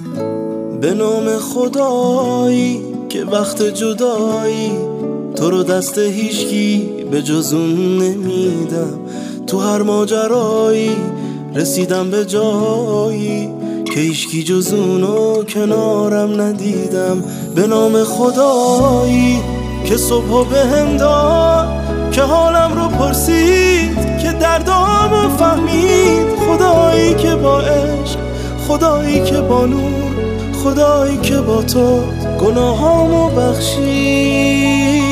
به نام خدایی که وقت جدایی تو رو دست هیچکی به جز اون نمیدم. تو هر ماجرایی رسیدم به جایی که هیچکی جز اونو کنارم ندیدم. به نام خدایی که صبحو بهم داد، که حالم رو پرسید، که دردامو فهمید. خدایی که با عشق، خدایی که با نور، خدایی که با تو گناهامو بخشید.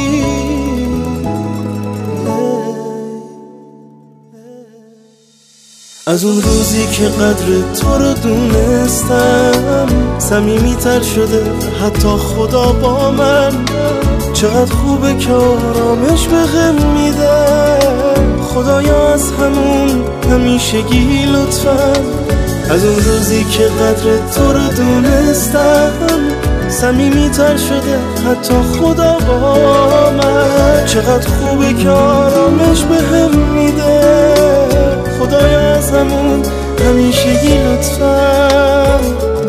از اون روزی که قدر تو رو دونستم، صمیمی‌تر شده حتی خدا با من. چقدر خوبه که آرامش بهم میده. خدایا از همون همیشگی لطفاً. از اون روزی که قدر تو رو دونستم، صمیمی‌تر شده حتی خدا با من. چقدر خوبه که آرامش بهم میده. خدایا از همون همیشگی لطفاً.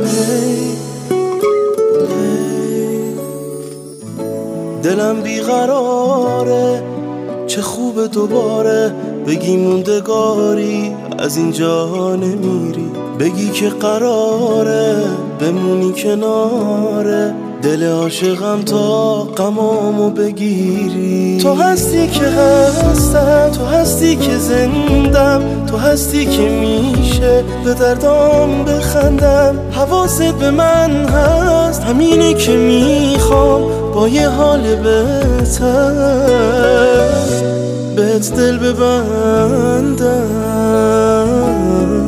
دلم بیقراره، چه خوبه دوباره بگی موندگاری از اینجا نمیری. بگی که قراره بمونی کناره دل عاشقم تا غمامو بگیری. تو هستی که هستم، تو هستی که زندم، تو هستی که میشه به دردام بخندم. حواست به من هست، همینه که میخوام با یه حال بهتر بهت دل ببندم.